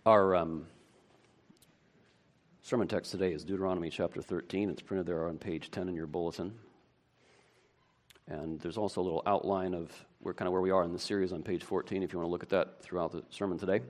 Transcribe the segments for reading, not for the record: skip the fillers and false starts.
Our sermon text today is Deuteronomy chapter 13. It's printed there on page 10 in your bulletin. And there's also a little outline of where we are in the series on page 14, if you want to look at that throughout the sermon today.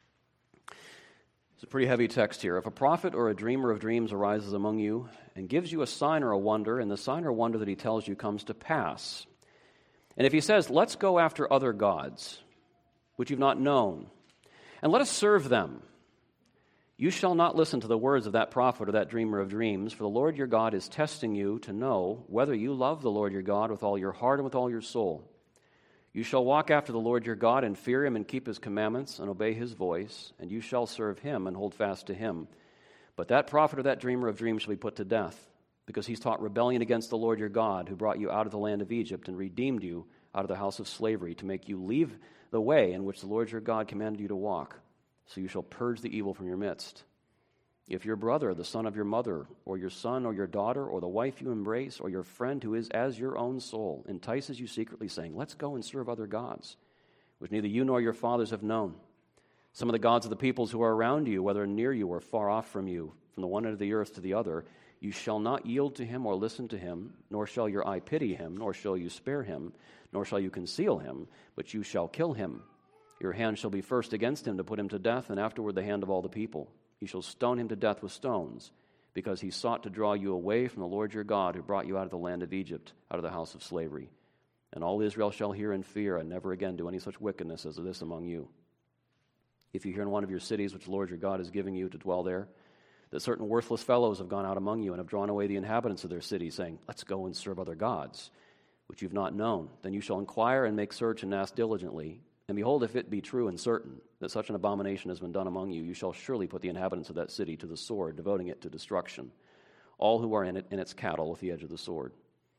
It's a pretty heavy text here. If a prophet or a dreamer of dreams arises among you and gives you a sign or a wonder, and the sign or wonder that he tells you comes to pass, and if he says, "Let's go after other gods, which you've not known, and let us serve them," you shall not listen to the words of that prophet or that dreamer of dreams, for the Lord your God is testing you to know whether you love the Lord your God with all your heart and with all your soul. You shall walk after the Lord your God and fear him and keep his commandments and obey his voice, and you shall serve him and hold fast to him. But that prophet or that dreamer of dreams shall be put to death, because he's taught rebellion against the Lord your God, who brought you out of the land of Egypt and redeemed you out of the house of slavery, to make you leave the way in which the Lord your God commanded you to walk. So you shall purge the evil from your midst. If your brother, the son of your mother, or your son or your daughter, or the wife you embrace, or your friend who is as your own soul, entices you secretly, saying, "Let's go and serve other gods," which neither you nor your fathers have known, some of the gods of the peoples who are around you, whether near you or far off from you, from the one end of the earth to the other, you shall not yield to him or listen to him, nor shall your eye pity him, nor shall you spare him, nor shall you conceal him, but you shall kill him. Your hand shall be first against him to put him to death, and afterward the hand of all the people. You shall stone him to death with stones, because he sought to draw you away from the Lord your God, who brought you out of the land of Egypt, out of the house of slavery. And all Israel shall hear and fear, and never again do any such wickedness as this among you. If you hear in one of your cities, which the Lord your God is giving you to dwell there, that certain worthless fellows have gone out among you and have drawn away the inhabitants of their city, saying, "Let's go and serve other gods," which you've not known, then you shall inquire and make search and ask diligently. And behold, if it be true and certain that such an abomination has been done among you, you shall surely put the inhabitants of that city to the sword, devoting it to destruction, all who are in it and its cattle with the edge of the sword.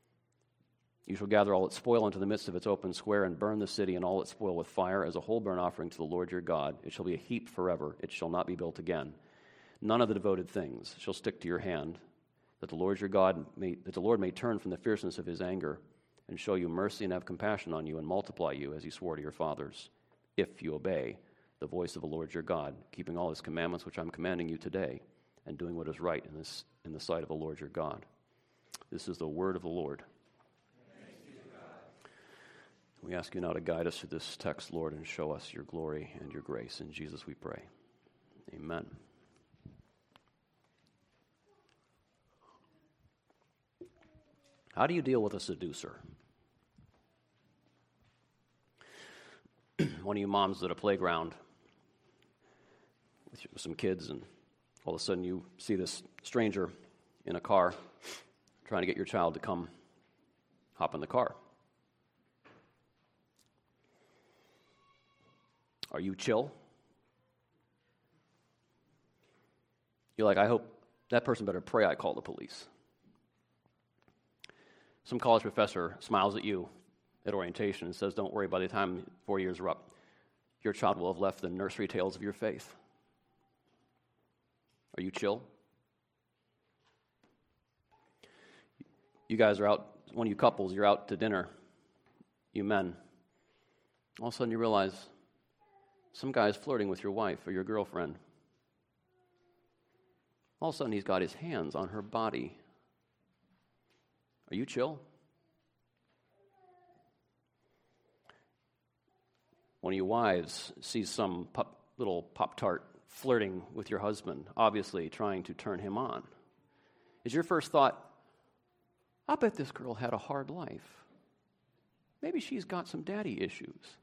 You shall gather all its spoil into the midst of its open square, and burn the city and all its spoil with fire as a whole burnt offering to the Lord your God. It shall be a heap forever. It shall not be built again. None of the devoted things shall stick to your hand, that the Lord may turn from the fierceness of his anger, and show you mercy and have compassion on you and multiply you as he swore to your fathers, if you obey the voice of the Lord your God, keeping all his commandments which I'm commanding you today, and doing what is right in the sight of the Lord your God. This is the word of the Lord. Thanks be to God. We ask you now to guide us through this text, Lord, and show us your glory and your grace. In Jesus we pray. Amen. How do you deal with a seducer? One of you moms at a playground with some kids, and all of a sudden you see this stranger in a car trying to get your child to come hop in the car. Are you chill? You're like, I hope that person better pray I call the police. Some college professor smiles at you at orientation and says, "Don't worry, by the time 4 years are up, your child will have left the nursery tales of your faith." Are you chill? You guys are out, one of you couples, you're out to dinner, you men. All of a sudden you realize some guy's flirting with your wife or your girlfriend. All of a sudden he's got his hands on her body. Are you chill? One of you wives sees some little Pop-Tart flirting with your husband, obviously trying to turn him on. Is your first thought, "I bet this girl had a hard life. Maybe she's got some daddy issues"?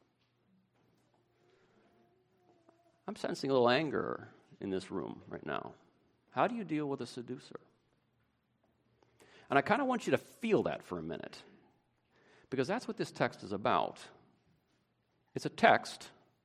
I'm sensing a little anger in this room right now. How do you deal with a seducer? And I kind of want you to feel that for a minute, because that's what this text is about. It's a text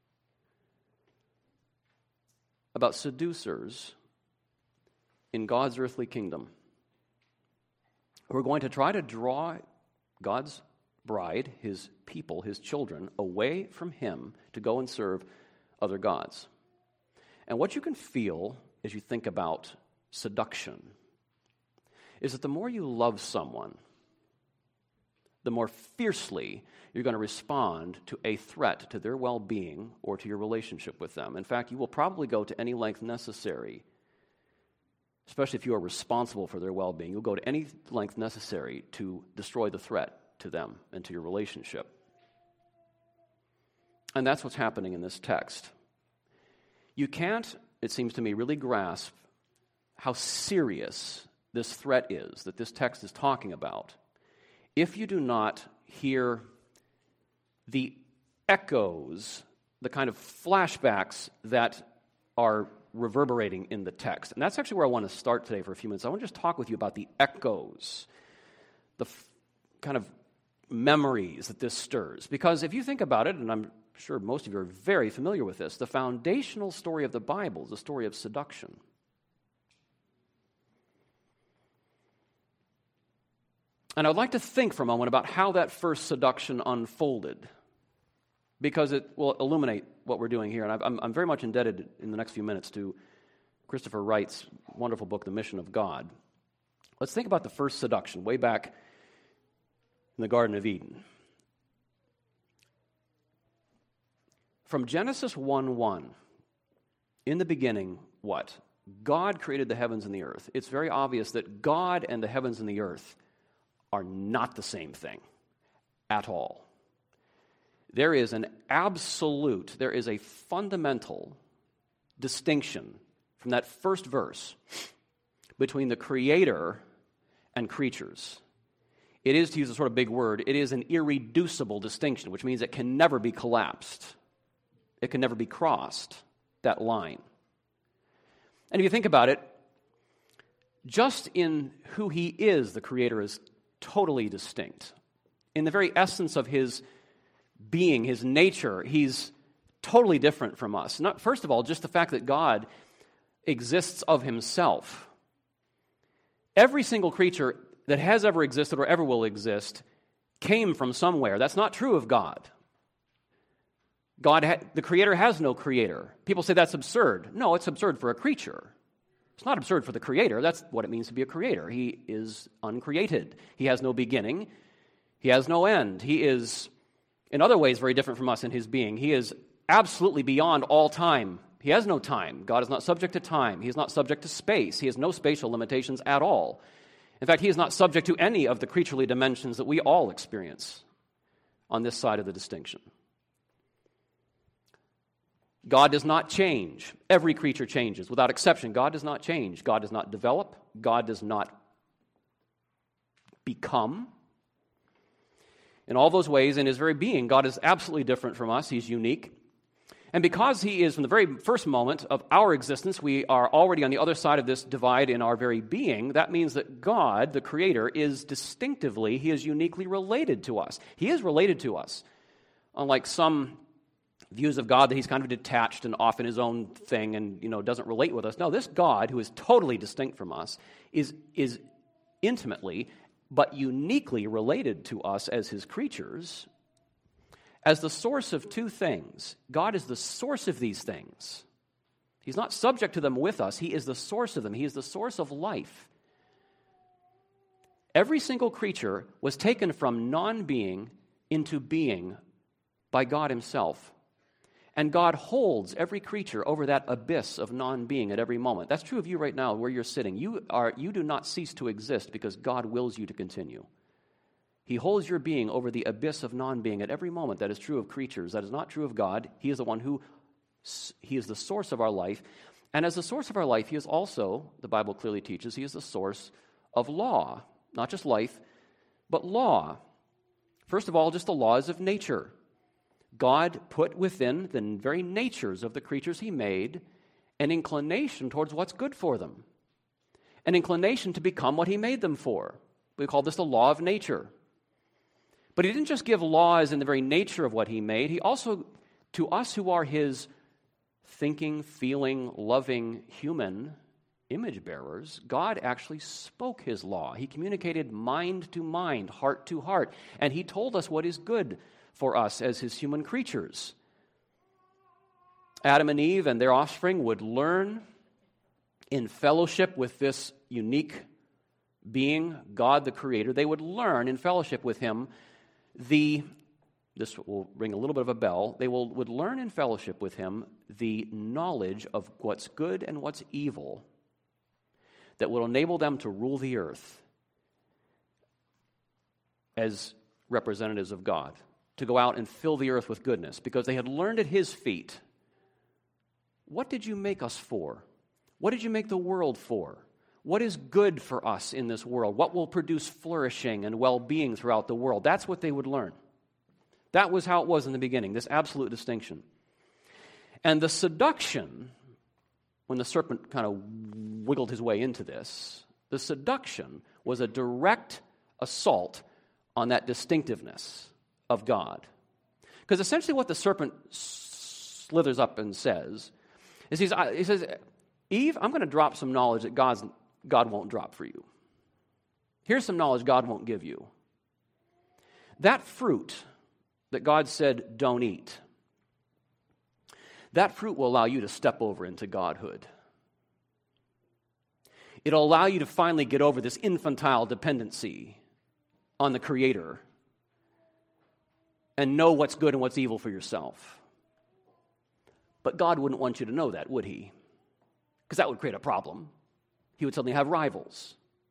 about seducers in God's earthly kingdom who are going to try to draw God's bride, his people, his children, away from him to go and serve other gods. And what you can feel as you think about seduction is that the more you love someone, the more fiercely you're going to respond to a threat to their well-being or to your relationship with them. In fact, you will probably go to any length necessary, especially if you are responsible for their well-being. You'll go to any length necessary to destroy the threat to them and to your relationship. And that's what's happening in this text. You can't, it seems to me, really grasp how serious this threat is that this text is talking about if you do not hear the echoes, the kind of flashbacks that are reverberating in the text. And that's actually where I want to start today for a few minutes. I want to just talk with you about the echoes, the kind of memories that this stirs. Because if you think about it, and I'm sure most of you are very familiar with this, the foundational story of the Bible is the story of seduction. And I'd like to think for a moment about how that first seduction unfolded, because it will illuminate what we're doing here. And I'm very much indebted in the next few minutes to Christopher Wright's wonderful book, The Mission of God. Let's think about the first seduction way back in the Garden of Eden. From Genesis 1:1, in the beginning, what? God created the heavens and the earth. It's very obvious that God and the heavens and the earth are not the same thing at all. There is an absolute, there is a fundamental distinction from that first verse between the Creator and creatures. It is, to use a sort of big word, it is an irreducible distinction, which means it can never be collapsed. It can never be crossed, that line. And if you think about it, just in who He is, the Creator is totally distinct. In the very essence of His being, His nature, He's totally different from us. First of all, just the fact that God exists of Himself. Every single creature that has ever existed or ever will exist came from somewhere. That's not true of God. The Creator has no creator. People say that's absurd. No, it's absurd for a creature. It's not absurd for the Creator. That's what it means to be a creator. He is uncreated. He has no beginning. He has no end. He is, in other ways, very different from us in His being. He is absolutely beyond all time. He has no time. God is not subject to time. He is not subject to space. He has no spatial limitations at all. In fact, He is not subject to any of the creaturely dimensions that we all experience on this side of the distinction. God does not change. Every creature changes. Without exception, God does not change. God does not develop. God does not become. In all those ways, in His very being, God is absolutely different from us. He's unique. And because He is, from the very first moment of our existence, we are already on the other side of this divide in our very being, that means that God, the Creator, is distinctively, He is uniquely related to us. He is related to us. Unlike some views of God that He's kind of detached and off in His own thing and, doesn't relate with us. No, this God, who is totally distinct from us, is intimately but uniquely related to us as His creatures as the source of two things. God is the source of these things. He's not subject to them with us. He is the source of them. He is the source of life. Every single creature was taken from non-being into being by God Himself. And God holds every creature over that abyss of non-being at every moment. That's true of you right now, where you're sitting. You do not cease to exist because God wills you to continue. He holds your being over the abyss of non-being at every moment. That is true of creatures. That is not true of God. He is the one He is the source of our life. And as the source of our life, He is also, the Bible clearly teaches, He is the source of law. Not just life, but law. First of all, just the laws of nature. God put within the very natures of the creatures He made an inclination towards what's good for them, an inclination to become what He made them for. We call this the law of nature. But He didn't just give laws in the very nature of what He made. He also, to us who are His thinking, feeling, loving human image bearers, God actually spoke His law. He communicated mind to mind, heart to heart, and He told us what is good for us as His human creatures. Adam and Eve and their offspring would learn in fellowship with this unique being, God the Creator. They would learn in fellowship with Him this will ring a little bit of a bell, they would learn in fellowship with him the knowledge of what's good and what's evil that will enable them to rule the earth as representatives of God, to go out and fill the earth with goodness, because they had learned at his feet, what did you make us for? What did you make the world for? What is good for us in this world? What will produce flourishing and well-being throughout the world? That's what they would learn. That was how it was in the beginning, this absolute distinction. And the seduction, when the serpent kind of wiggled his way into this, the seduction was a direct assault on that distinctiveness of God. Because essentially what the serpent slithers up and says is he says, Eve, I'm going to drop some knowledge that God won't drop for you. Here's some knowledge God won't give you. That fruit that God said don't eat, that fruit will allow you to step over into godhood. It'll allow you to finally get over this infantile dependency on the Creator and know what's good and what's evil for yourself. But God wouldn't want you to know that, would he? Because that would create a problem. He would suddenly have rivals.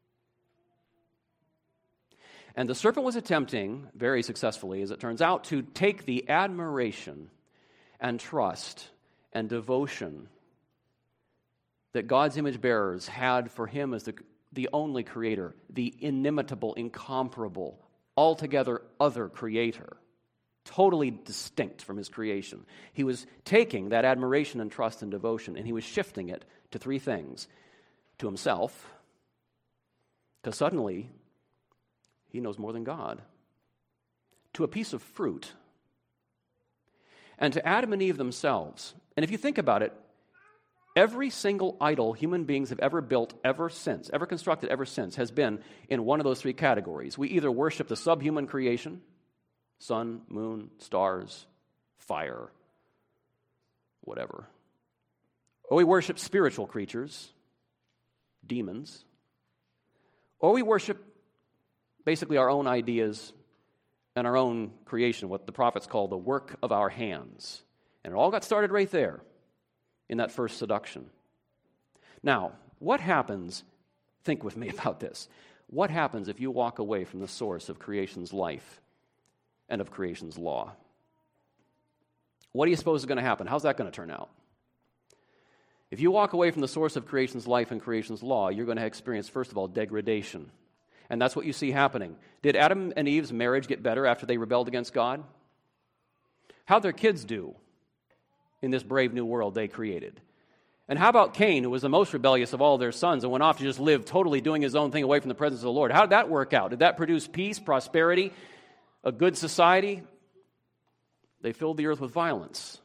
And the serpent was attempting, very successfully as it turns out, to take the admiration and trust and devotion that God's image bearers had for him as the only creator, the inimitable, incomparable, altogether other creator, totally distinct from his creation. He was taking that admiration and trust and devotion, and he was shifting it to three things. To himself, because suddenly he knows more than God. To a piece of fruit. And to Adam and Eve themselves. And if you think about it, every single idol human beings have ever built ever constructed ever since, has been in one of those three categories. We either worship the subhuman creation, sun, moon, stars, fire, whatever. Or we worship spiritual creatures, demons. Or we worship basically our own ideas and our own creation, what the prophets call the work of our hands. And it all got started right there in that first seduction. Now, what happens, think with me about this, what happens if you walk away from the source of creation's life and of creation's law? What do you suppose is going to happen? How's that going to turn out? If you walk away from the source of creation's life and creation's law, you're going to experience, first of all, degradation. And that's what you see happening. Did Adam and Eve's marriage get better after they rebelled against God? How'd their kids do in this brave new world they created? And how about Cain, who was the most rebellious of all their sons and went off to just live totally doing his own thing away from the presence of the Lord? How did that work out? Did that produce peace, prosperity, a good society? They filled the earth with violence.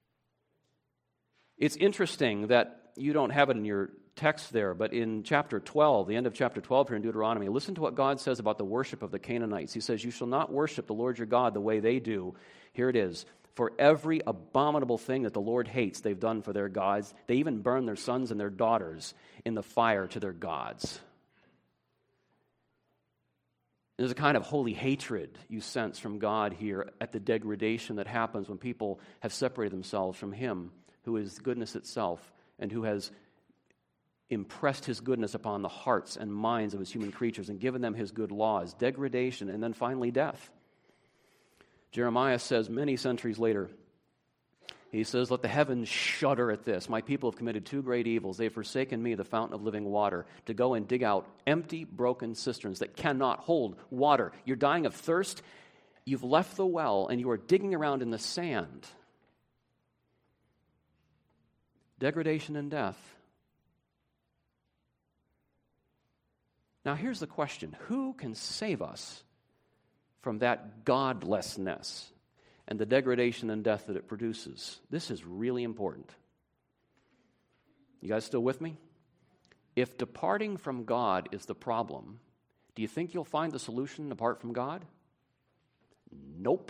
It's interesting that you don't have it in your text there, but in chapter 12, the end of chapter 12 here in Deuteronomy, listen to what God says about the worship of the Canaanites. He says, you shall not worship the Lord your God the way they do. Here it is. For every abominable thing that the Lord hates, they've done for their gods. They even burn their sons and their daughters in the fire to their gods. There's a kind of holy hatred you sense from God here at the degradation that happens when people have separated themselves from Him, who is goodness itself, and who has impressed His goodness upon the hearts and minds of His human creatures and given them His good laws. Degradation, and then finally death. Jeremiah says many centuries later, he says, let the heavens shudder at this. My people have committed two great evils. They have forsaken me, the fountain of living water, to go and dig out empty, broken cisterns that cannot hold water. You're dying of thirst. You've left the well, and you are digging around in the sand. Degradation and death. Now here's the question. Who can save us from that godlessness and the degradation and death that it produces? This is really important. You guys still with me? If departing from God is the problem, do you think you'll find the solution apart from God? Nope.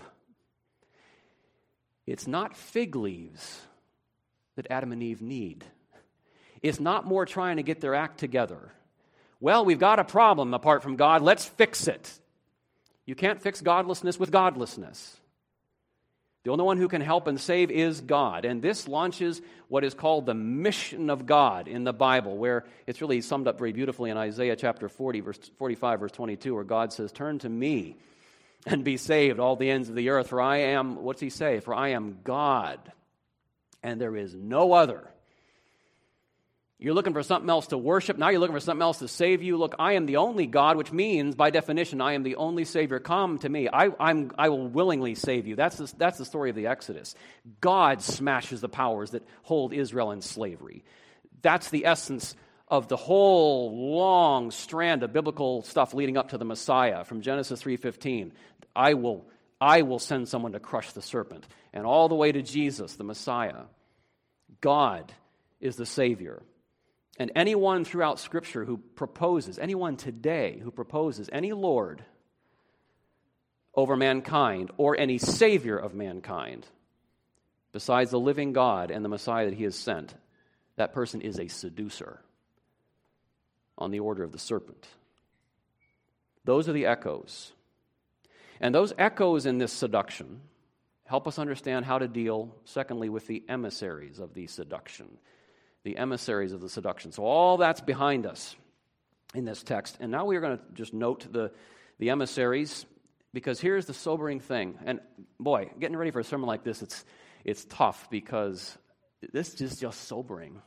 It's not fig leaves that Adam and Eve need. It's not more trying to get their act together. Well, we've got a problem apart from God. Let's fix it. You can't fix godlessness with godlessness. The only one who can help and save is God. And this launches what is called the mission of God in the Bible, where it's really summed up very beautifully in Isaiah chapter 45, verse 22, where God says, "Turn to me and be saved, all the ends of the earth, for I am," what's he say? "For I am God, and there is no other." You're looking for something else to worship. Now you're looking for something else to save you. Look, I am the only God, which means, by definition, I am the only Savior. Come to me. I will willingly save you. That's the story of the Exodus. God smashes the powers that hold Israel in slavery. That's the essence of the whole long strand of biblical stuff leading up to the Messiah from Genesis 3:15. I will send someone to crush the serpent. And all the way to Jesus, the Messiah. God is the Savior. And anyone throughout Scripture who proposes, anyone today who proposes any Lord over mankind or any Savior of mankind, besides the living God and the Messiah that He has sent, that person is a seducer on the order of the serpent. Those are the echoes. And those echoes in this seduction help us understand how to deal, secondly, with the emissaries of the seduction. The emissaries of the seduction. So all that's behind us in this text. And now we are going to just note the emissaries, because here's the sobering thing. And boy, getting ready for a sermon like this, it's tough, because this is just sobering.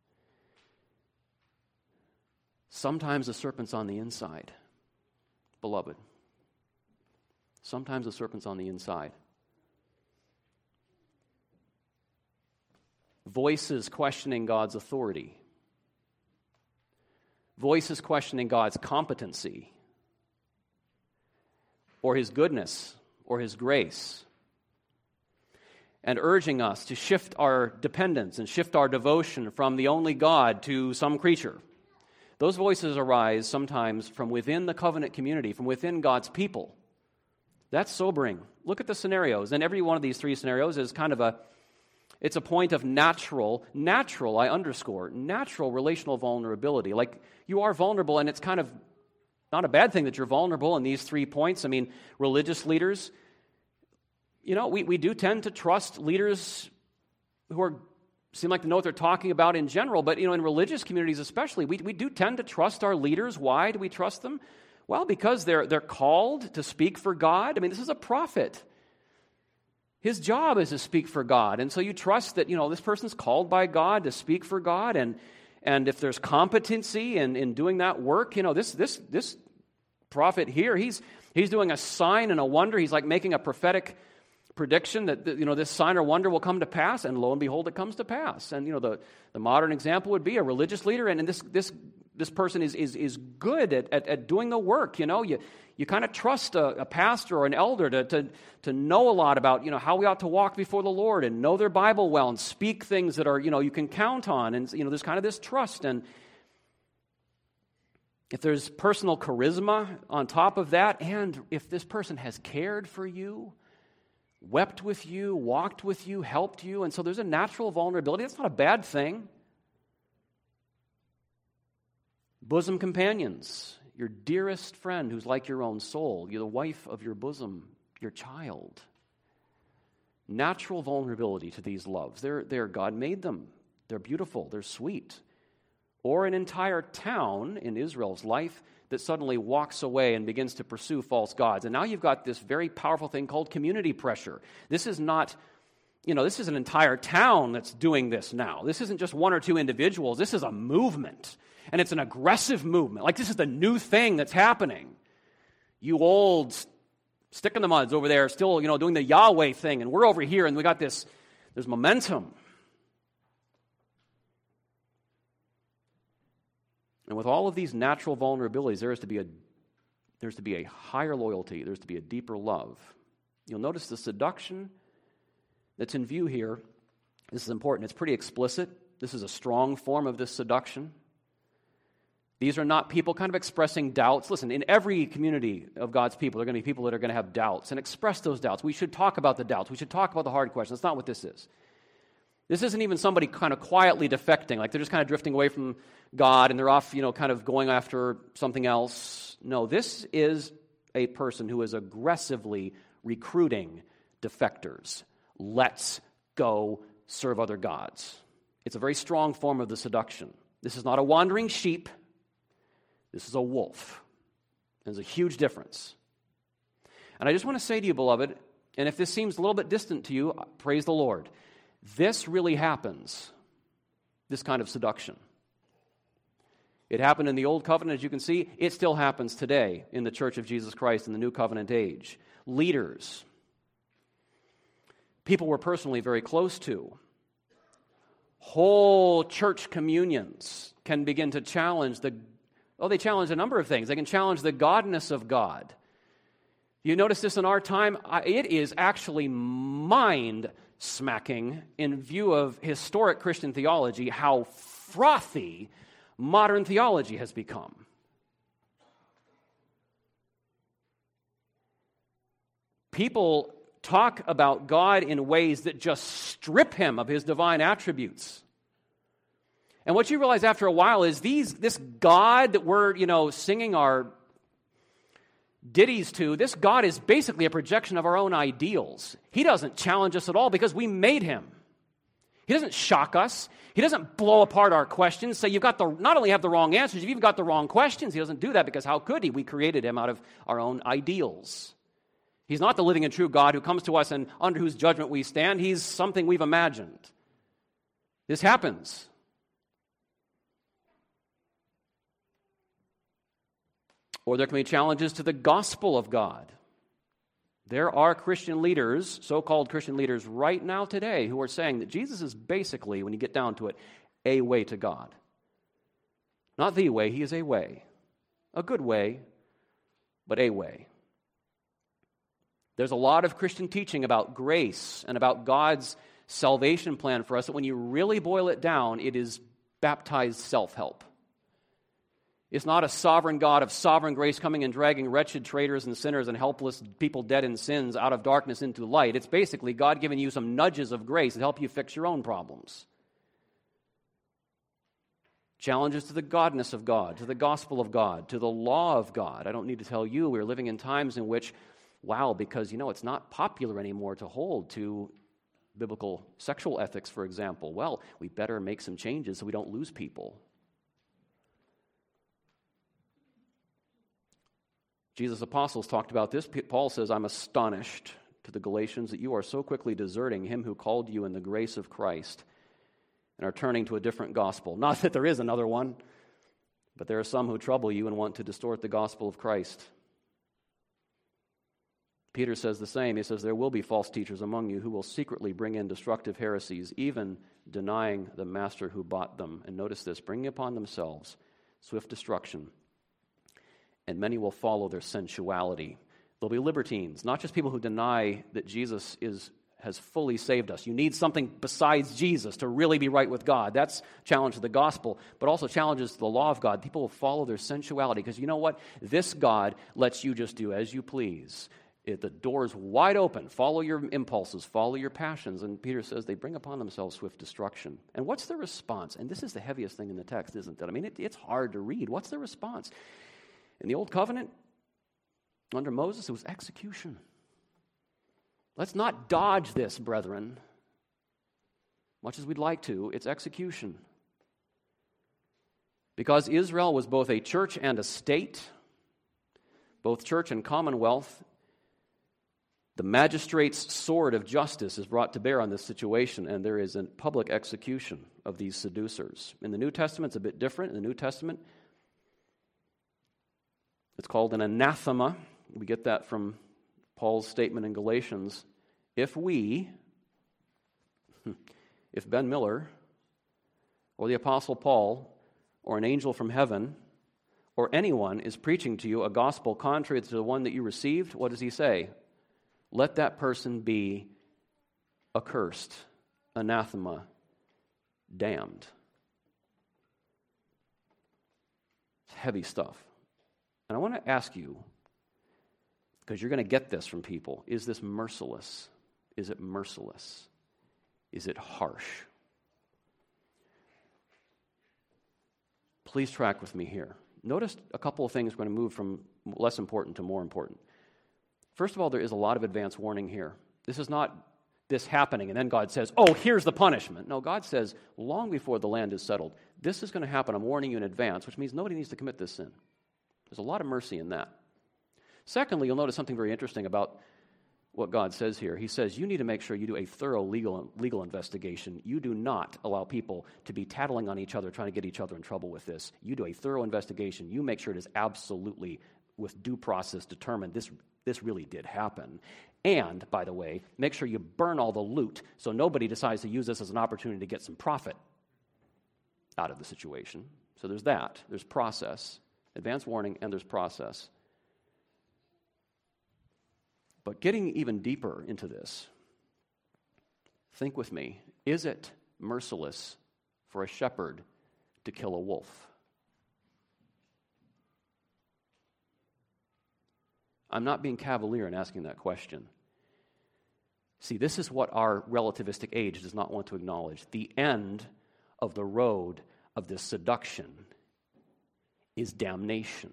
Sometimes the serpent's on the inside, beloved. Sometimes the serpent's on the inside. Voices questioning God's authority. Voices questioning God's competency, or His goodness, or His grace, and urging us to shift our dependence and shift our devotion from the only God to some creature. Those voices arise sometimes from within the covenant community, from within God's people. That's sobering. Look at the scenarios, and every one of these three scenarios is kind of it's a point of natural, I underscore, natural relational vulnerability. Like, you are vulnerable, and it's kind of not a bad thing that you're vulnerable in these 3 points. I mean, religious leaders, we do tend to trust leaders who seem like to know what they're talking about in general, but, in religious communities especially, we do tend to trust our leaders. Why do we trust them? Well, because they're called to speak for God. I mean, this is a prophet. His job is to speak for God. And so you trust that, this person's called by God to speak for God. And if there's competency in doing that work, this prophet here, he's doing a sign and a wonder. He's like making a prophetic prediction that, this sign or wonder will come to pass. And lo and behold, it comes to pass. And, the modern example would be a religious leader. And this person is good at doing the work. You kind of trust a pastor or an elder to know a lot about, how we ought to walk before the Lord and know their Bible well and speak things that are, you can count on. And, there's kind of this trust. And if there's personal charisma on top of that, and if this person has cared for you, wept with you, walked with you, helped you, and so there's a natural vulnerability, that's not a bad thing. Bosom companions, your dearest friend who's like your own soul, you're the wife of your bosom, your child. Natural vulnerability to these loves. They're God made them. They're beautiful. They're sweet. Or an entire town in Israel's life that suddenly walks away and begins to pursue false gods. And now you've got this very powerful thing called community pressure. This is not, this is an entire town that's doing this now. This isn't just one or two individuals. This is a movement. And it's an aggressive movement. Like, this is the new thing that's happening. You old stick in the muds over there still, doing the Yahweh thing. And we're over here and we got there's momentum. And with all of these natural vulnerabilities, there's to be a higher loyalty. There's to be a deeper love. You'll notice the seduction that's in view here. This is important. It's pretty explicit. This is a strong form of this seduction. These are not people kind of expressing doubts. Listen, in every community of God's people, there are going to be people that are going to have doubts and express those doubts. We should talk about the doubts. We should talk about the hard questions. That's not what this is. This isn't even somebody kind of quietly defecting, like they're just kind of drifting away from God and they're off, kind of going after something else. No, this is a person who is aggressively recruiting defectors. Let's go serve other gods. It's a very strong form of the seduction. This is not a wandering sheep. This is a wolf. There's a huge difference. And I just want to say to you, beloved, and if this seems a little bit distant to you, praise the Lord. This really happens, this kind of seduction. It happened in the Old Covenant, as you can see. It still happens today in the Church of Jesus Christ in the New Covenant age. Leaders, people we're personally very close to, whole church communions can begin to challenge they challenge a number of things. They can challenge the godness of God. You notice this in our time? It is actually mind-smacking in view of historic Christian theology how frothy modern theology has become. People talk about God in ways that just strip him of his divine attributes. And what you realize after a while is this God that we're, singing our ditties to, this God is basically a projection of our own ideals. He doesn't challenge us at all because we made him. He doesn't shock us. He doesn't blow apart our questions, say not only have the wrong answers, you've even got the wrong questions. He doesn't do that because how could he? We created him out of our own ideals. He's not the living and true God who comes to us and under whose judgment we stand. He's something we've imagined. This happens. Or there can be challenges to the gospel of God. There are Christian leaders, so-called Christian leaders right now today who are saying that Jesus is basically, when you get down to it, a way to God. Not the way, he is a way. A good way, but a way. There's a lot of Christian teaching about grace and about God's salvation plan for us that when you really boil it down, it is baptized self-help. It's not a sovereign God of sovereign grace coming and dragging wretched traitors and sinners and helpless people dead in sins out of darkness into light. It's basically God giving you some nudges of grace to help you fix your own problems. Challenges to the godness of God, to the gospel of God, to the law of God. I don't need to tell you, we're living in times in which, because it's not popular anymore to hold to biblical sexual ethics, for example. Well, we better make some changes so we don't lose people. Jesus' apostles talked about this. Paul says, I'm astonished to the Galatians that you are so quickly deserting him who called you in the grace of Christ and are turning to a different gospel. Not that there is another one, but there are some who trouble you and want to distort the gospel of Christ. Peter says the same. He says, there will be false teachers among you who will secretly bring in destructive heresies, even denying the master who bought them. And notice this, bringing upon themselves swift destruction. And many will follow their sensuality. There'll be libertines, not just people who deny that Jesus has fully saved us. You need something besides Jesus to really be right with God. That's a challenge to the gospel, but also challenges to the law of God. People will follow their sensuality because you know what? This God lets you just do as you please. The door's wide open. Follow your impulses, follow your passions. And Peter says they bring upon themselves swift destruction. And what's the response? And this is the heaviest thing in the text, isn't it? I mean, it's hard to read. What's the response? In the Old Covenant, under Moses, it was execution. Let's not dodge this, brethren. Much as we'd like to, it's execution. Because Israel was both a church and a state, both church and commonwealth, the magistrate's sword of justice is brought to bear on this situation, and there is a public execution of these seducers. In the New Testament, it's a bit different. In the New Testament, it's called an anathema. We get that from Paul's statement in Galatians. If Ben Miller, or the Apostle Paul, or an angel from heaven, or anyone is preaching to you a gospel contrary to the one that you received, what does he say? Let that person be accursed, anathema, damned. It's heavy stuff. And I want to ask you, because you're going to get this from people, is this merciless? Is it merciless? Is it harsh? Please track with me here. Notice a couple of things. We're going to move from less important to more important. First of all, there is a lot of advance warning here. This is not this happening, and then God says, oh, here's the punishment. No, God says, long before the land is settled, this is going to happen. I'm warning you in advance, which means nobody needs to commit this sin. There's a lot of mercy in that. Secondly, you'll notice something very interesting about what God says here. He says, you need to make sure you do a thorough legal investigation. You do not allow people to be tattling on each other, trying to get each other in trouble with this. You do a thorough investigation. You make sure it is absolutely, with due process, determined this really did happen. And, by the way, make sure you burn all the loot so nobody decides to use this as an opportunity to get some profit out of the situation. So there's that. There's process, advance warning, and there's process. But getting even deeper into this, think with me, is it merciless for a shepherd to kill a wolf? I'm not being cavalier in asking that question. See, this is what our relativistic age does not want to acknowledge. The end of the road of this seduction is damnation.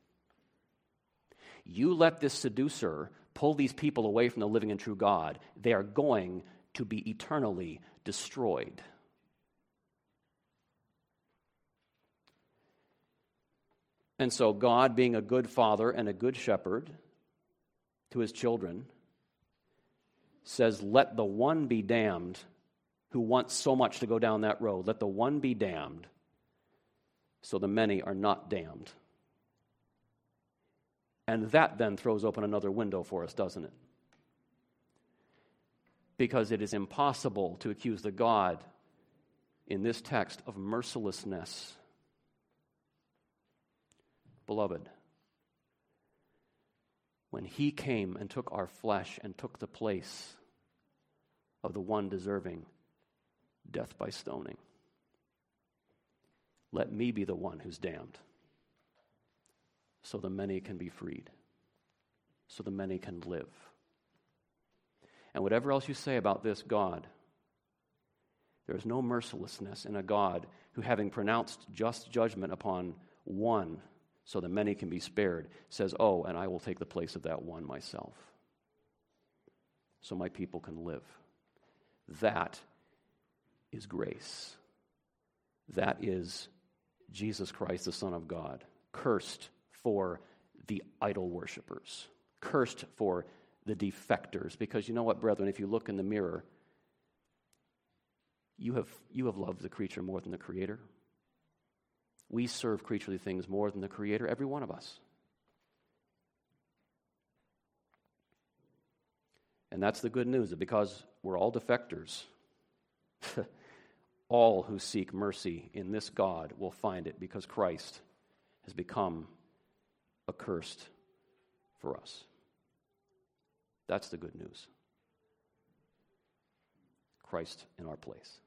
You let this seducer pull these people away from the living and true God, they are going to be eternally destroyed. And so God, being a good father and a good shepherd to his children, says, let the one be damned who wants so much to go down that road. Let the one be damned so the many are not damned. And that then throws open another window for us, doesn't it? Because it is impossible to accuse the God in this text of mercilessness. Beloved, when he came and took our flesh and took the place of the one deserving death by stoning, let me be the one who's damned, so the many can be freed, so the many can live. And whatever else you say about this God, there is no mercilessness in a God who, having pronounced just judgment upon one, so the many can be spared, says, oh, and I will take the place of that one myself, so my people can live. That is grace. That is Jesus Christ, the Son of God, cursed for the idol worshipers, cursed for the defectors. Because you know what, brethren, if you look in the mirror, you have loved the creature more than the Creator. We serve creaturely things more than the Creator, every one of us. And that's the good news, that because we're all defectors, all who seek mercy in this God will find it, because Christ has become accursed for us. That's the good news. Christ in our place.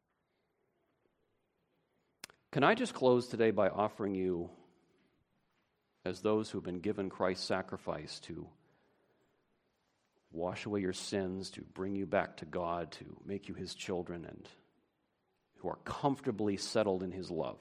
Can I just close today by offering you, as those who have been given Christ's sacrifice to wash away your sins, to bring you back to God, to make you his children, and who are comfortably settled in his love,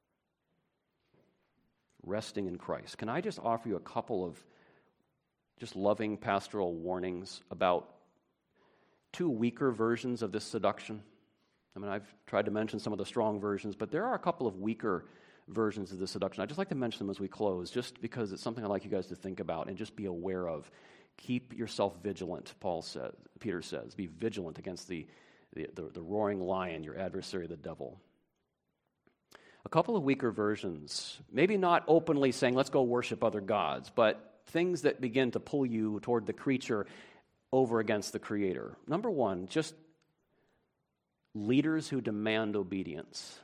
resting in Christ, can I just offer you a couple of just loving pastoral warnings about two weaker versions of this seduction? I mean, I've tried to mention some of the strong versions, but there are a couple of weaker versions of this seduction. I'd just like to mention them as we close, just because it's something I'd like you guys to think about and just be aware of. Keep yourself vigilant, Peter says. Be vigilant against the roaring lion, your adversary, the devil. A couple of weaker versions, maybe not openly saying, let's go worship other gods, but things that begin to pull you toward the creature over against the Creator. Number one, just leaders who demand obedience.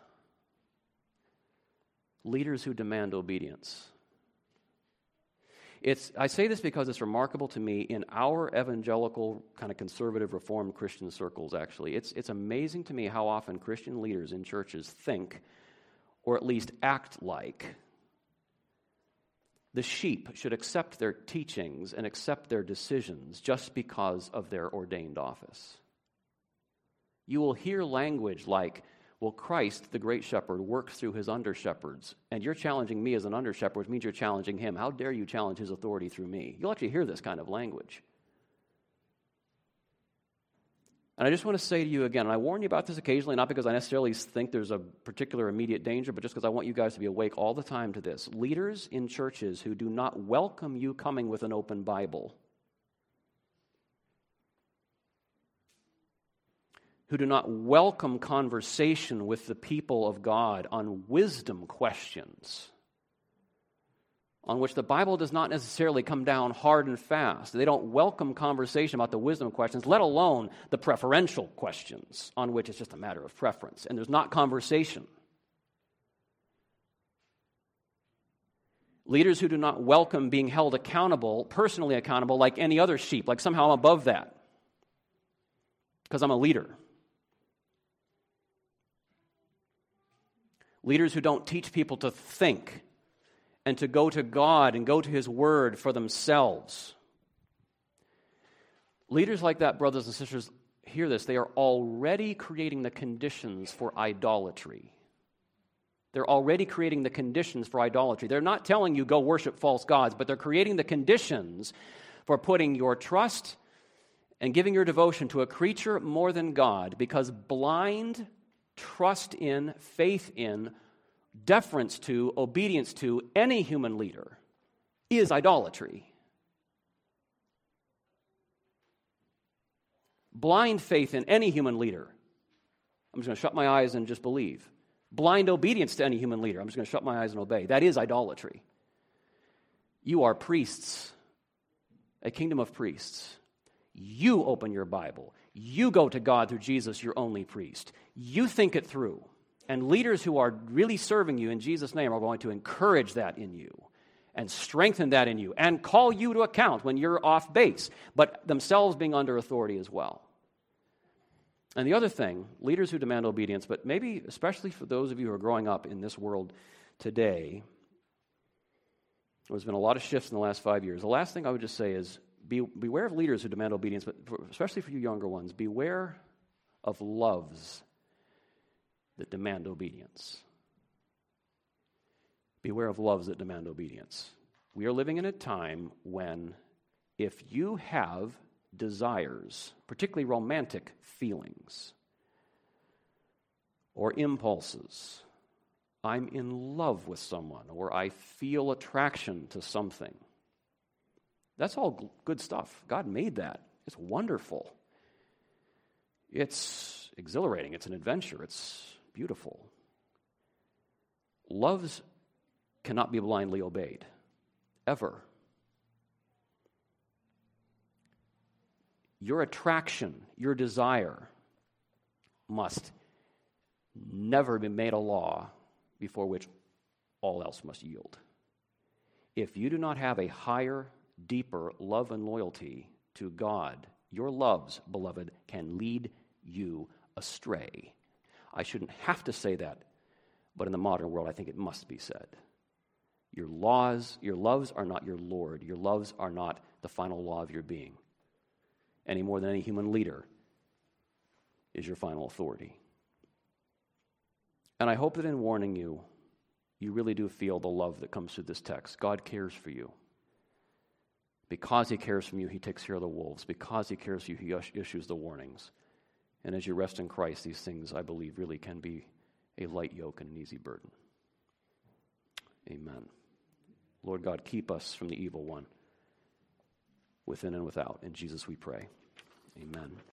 Leaders who demand obedience. I say this because it's remarkable to me in our evangelical, kind of conservative, Reformed Christian circles, actually. It's amazing to me how often Christian leaders in churches think, or at least act like, the sheep should accept their teachings and accept their decisions just because of their ordained office. You will hear language like, Well, Christ, the great shepherd, works through his under-shepherds. And you're challenging me as an under-shepherd, which means you're challenging him. How dare you challenge his authority through me? You'll actually hear this kind of language. And I just want to say to you again, and I warn you about this occasionally, not because I necessarily think there's a particular immediate danger, but just because I want you guys to be awake all the time to this. Leaders in churches who do not welcome you coming with an open Bible, who do not welcome conversation with the people of God on wisdom questions, on which the Bible does not necessarily come down hard and fast. They don't welcome conversation about the wisdom questions, let alone the preferential questions, on which it's just a matter of preference. And there's not conversation. Leaders who do not welcome being held accountable, personally accountable, like any other sheep, like somehow I'm above that because I'm a leader. Leaders who don't teach people to think and to go to God and go to His Word for themselves. Leaders like that, brothers and sisters, hear this, they are already creating the conditions for idolatry. They're already creating the conditions for idolatry. They're not telling you go worship false gods, but they're creating the conditions for putting your trust and giving your devotion to a creature more than God, because blind trust in, faith in, deference to, obedience to any human leader is idolatry. Blind faith in any human leader, I'm just going to shut my eyes and just believe. Blind obedience to any human leader, I'm just going to shut my eyes and obey. That is idolatry. You are priests, a kingdom of priests. You open your Bible. You go to God through Jesus, your only priest. You think it through. And leaders who are really serving you in Jesus' name are going to encourage that in you and strengthen that in you and call you to account when you're off base, but themselves being under authority as well. And the other thing, leaders who demand obedience, but maybe especially for those of you who are growing up in this world today, there's been a lot of shifts in the last 5 years. The last thing I would just say is beware of leaders who demand obedience, but especially for you younger ones, beware of loves that demand obedience. Beware of loves that demand obedience. We are living in a time when if you have desires, particularly romantic feelings or impulses, I'm in love with someone or I feel attraction to something, that's all good stuff. God made that. It's wonderful. It's exhilarating. It's an adventure. It's beautiful. Loves cannot be blindly obeyed, ever. Your attraction, your desire must never be made a law before which all else must yield. If you do not have a higher, deeper love and loyalty to God, your loves, beloved, can lead you astray. I shouldn't have to say that, but in the modern world, I think it must be said. Your loves are not your Lord. Your loves are not the final law of your being, any more than any human leader is your final authority. And I hope that in warning you, you really do feel the love that comes through this text. God cares for you. Because He cares for you, He takes care of the wolves. Because He cares for you, He issues the warnings. And as you rest in Christ, these things, I believe, really can be a light yoke and an easy burden. Amen. Lord God, keep us from the evil one, within and without. In Jesus we pray. Amen.